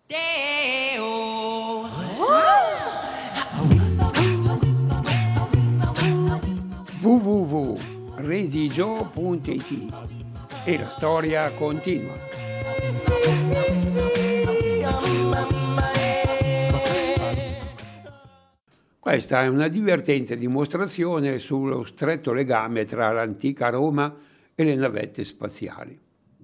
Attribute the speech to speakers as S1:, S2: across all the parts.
S1: www.redigio.it e la storia continua. Questa è una divertente dimostrazione sullo stretto legame tra l'antica Roma e le navette spaziali.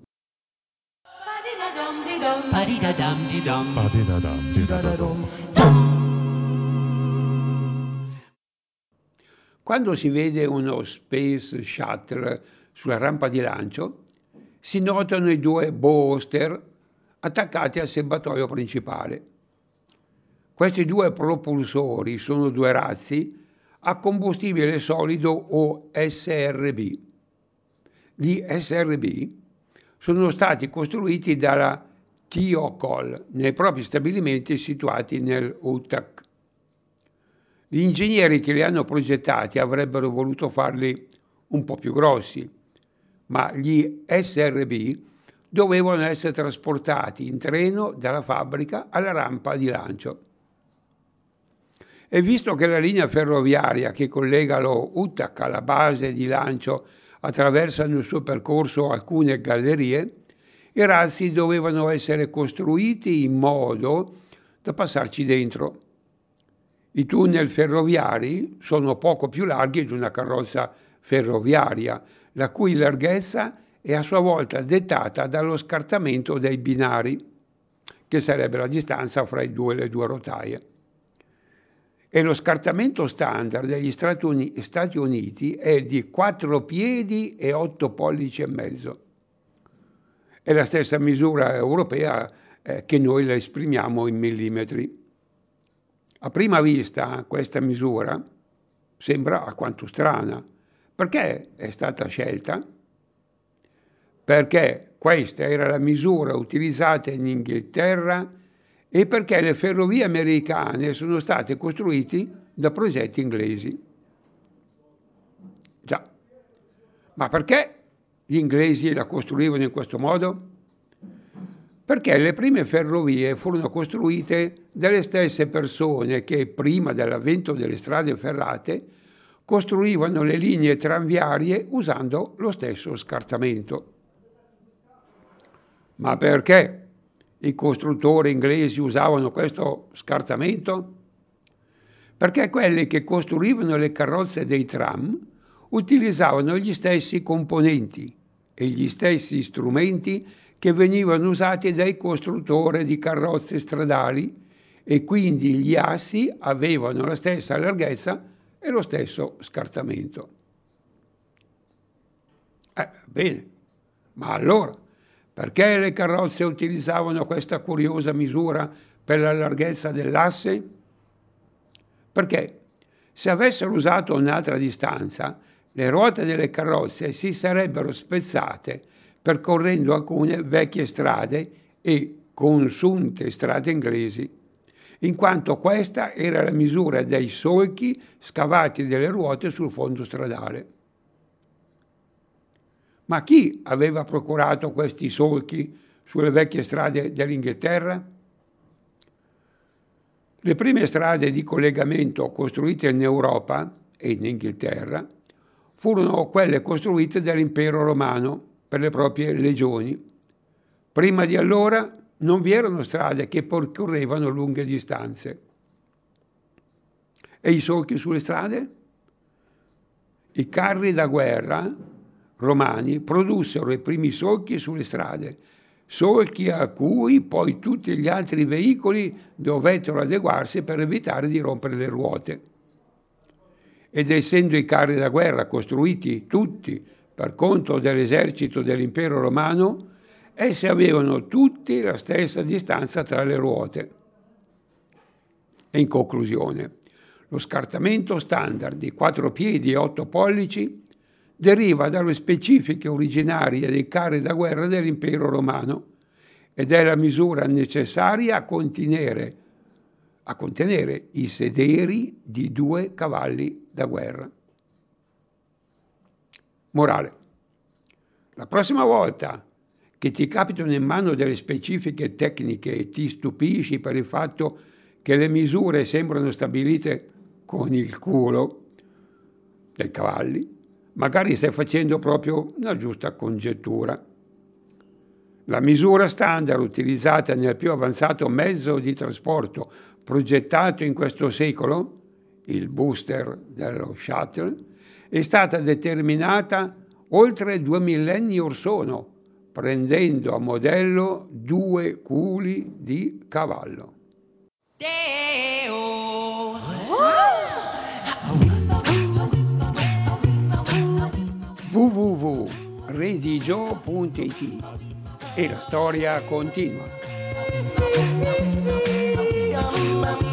S1: Quando si vede uno Space Shuttle sulla rampa di lancio, si notano i due booster attaccati al serbatoio principale. Questi due propulsori sono due razzi a combustibile solido o SRB. Gli SRB sono stati costruiti dalla TOCOL nei propri stabilimenti situati nel UTAC. Gli ingegneri che li hanno progettati avrebbero voluto farli un po' più grossi, ma gli SRB dovevano essere trasportati in treno dalla fabbrica alla rampa di lancio. E visto che la linea ferroviaria che collega lo UTAC alla base di lancio attraversa nel suo percorso alcune gallerie, i razzi dovevano essere costruiti in modo da passarci dentro. I tunnel ferroviari sono poco più larghi di una carrozza ferroviaria, la cui larghezza è a sua volta dettata dallo scartamento dei binari, che sarebbe la distanza fra le due rotaie. E lo scartamento standard degli Stati Uniti è di 4 piedi e 8 pollici e mezzo. È la stessa misura europea che noi la esprimiamo in millimetri. A prima vista questa misura sembra alquanto strana. Perché è stata scelta? Perché questa era la misura utilizzata in Inghilterra e perché le ferrovie americane sono state costruite da progetti inglesi. Già, ma perché gli inglesi la costruivano in questo modo? Perché le prime ferrovie furono costruite dalle stesse persone che, prima dell'avvento delle strade ferrate, costruivano le linee tranviarie usando lo stesso scartamento. Ma perché i costruttori inglesi usavano questo scartamento? Perché quelli che costruivano le carrozze dei tram utilizzavano gli stessi componenti e gli stessi strumenti che venivano usati dai costruttori di carrozze stradali e quindi gli assi avevano la stessa larghezza e lo stesso scartamento. Bene, ma allora perché le carrozze utilizzavano questa curiosa misura per la larghezza dell'asse? Perché se avessero usato un'altra distanza, le ruote delle carrozze si sarebbero spezzate percorrendo alcune vecchie strade e consunte strade inglesi, in quanto questa era la misura dei solchi scavati delle ruote sul fondo stradale. Ma chi aveva procurato questi solchi sulle vecchie strade dell'Inghilterra? Le prime strade di collegamento costruite in Europa e in Inghilterra furono quelle costruite dall'Impero Romano per le proprie legioni. Prima di allora non vi erano strade che percorrevano lunghe distanze. E i solchi sulle strade? I carri da guerra romani produssero i primi solchi sulle strade, solchi a cui poi tutti gli altri veicoli dovettero adeguarsi per evitare di rompere le ruote. Ed essendo i carri da guerra costruiti tutti per conto dell'esercito dell'Impero Romano, essi avevano tutti la stessa distanza tra le ruote. E in conclusione, lo scartamento standard di 4 piedi e 8 pollici deriva dalle specifiche originarie dei carri da guerra dell'Impero Romano ed è la misura necessaria a contenere i sederi di 2 cavalli da guerra. Morale: la prossima volta che ti capitano in mano delle specifiche tecniche e ti stupisci per il fatto che le misure sembrano stabilite con il culo dei cavalli, magari stai facendo proprio una giusta congettura. La misura standard utilizzata nel più avanzato mezzo di trasporto progettato in questo secolo, il booster dello shuttle, è stata determinata oltre 2 millenni or sono, prendendo a modello 2 culi di cavallo. www.redigio.it e la storia continua.